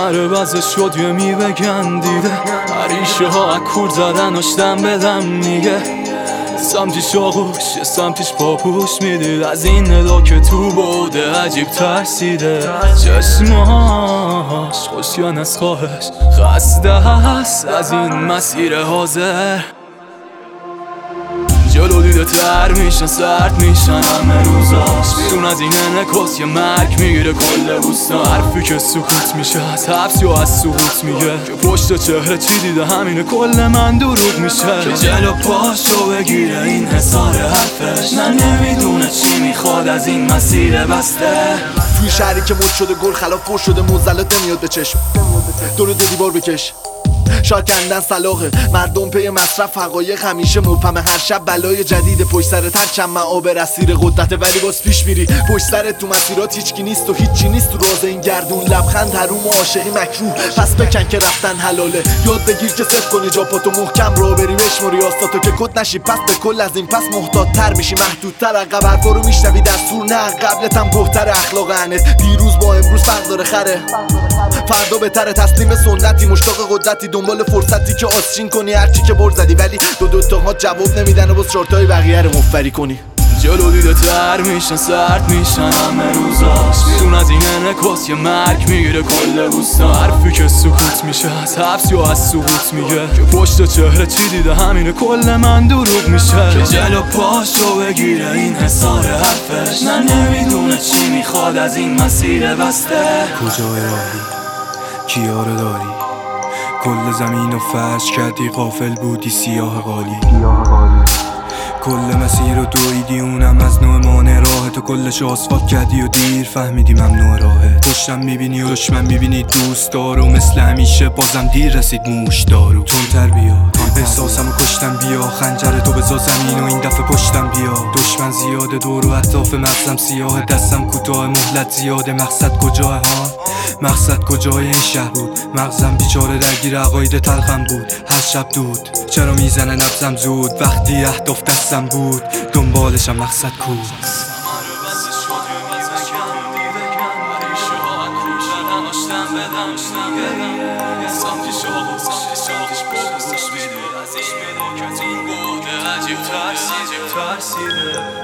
سمر بزش شد یه میوه گندیده، عریشه ها اکور زدن اشتم بدم میگه، سمتیش آغوش یه سمتیش پاپوش میدید، از این ندا که تو بوده عجیب ترسیده، چشماش خوشیان از خواهش خسته هست از این مسیر حاضر، جلو دیده تر میشن سرد میشن همه روزاش، بیرون از این انکاس یه مرگ میگیره کل بوستان، حرفی که سکوت میشه از حبس یا از سقوط میگه، که پشت چهره چی دیده همینه کل من دروغ میشه، که جلو پاشو بگیره این حسار حرفش، نه نمیدونه چی میخواد از این مسیر بسته، توی شهری که مد شده گل خلاف پر شده مزلات نمیاد به چشم، دور دیوار بکش شاید کندن صلاحه مردم پی مصرف، حقایق همیشه مبهمه، هر شب بلای جدید پشت سرت، هر چند معابر اسیر قدرته ولی باز پیش میری، پشت سرت تو مسیرات هیچکی نیست و هیچی نیست، تو راز این گردون لبخند حروم و عاشقی مکروه، پس بکن که رفتن حلاله، یاد بگیر که صفر کنی جا پاتو محکم را بری، بشمری آستاتو که کد نشی، پس به کل از این پس محتاط‌تر میشی، محدودتر عقب حرفا رو میشنوی در سور، نه قبلت هم بهتر اخلاق انت، دیروز با امروز فرق داره خره، فردا بهتره، تسلیم سنتی مشتاق قدرتی، دنبال فرصتی که آسچین کنی هرچی که بر زدی، ولی دو تاها جواب نمیدن و باز چارتای بقیه رو مفری کنی، جلو دیده تر میشن سرد میشن همه روزاش، بیرون از این انکاس یه مرگ میگیره کل بوستان، حرفی که سکوت میشه از حبس یا از سقوط میگه، که پشت چهره چی دیده همینه کل من دروغ میشه، که جلو پاشو بگیره این حسار حرفش، نه نمیدونه چی میخواد از این مسیر بسته، کجای راهی کیا رو داری، کل زمین و فرش کردی غافل بودی سیاه قالی، کل مسیر رو دویدی اونم از نوع مانع راه، تو کلش آسفالت کردی و دیر فهمیدی ممنوع راهه، پشتم میبینی و دشمن میبینی دوست دارو، مثل همیشه بازم دیر رسید موش دارو، تندتر بیا احساسمو کشتم بیا، خنجر تو بزا زمین و این دفعه پشتم بیا، دشمن زیاده دور و اطراف مغزم سیاه، دستم کوتاه مهلت زیاده، مقصد کجاه ها، مقصد کجای این شهر بود، مغزم بیچاره درگیر عقاید تلخم بود، هر شب دود چرا میزنه نبزم زود، وقتی اهداف دستم بود دنبالشم مقصد کو، عجیب ترسیده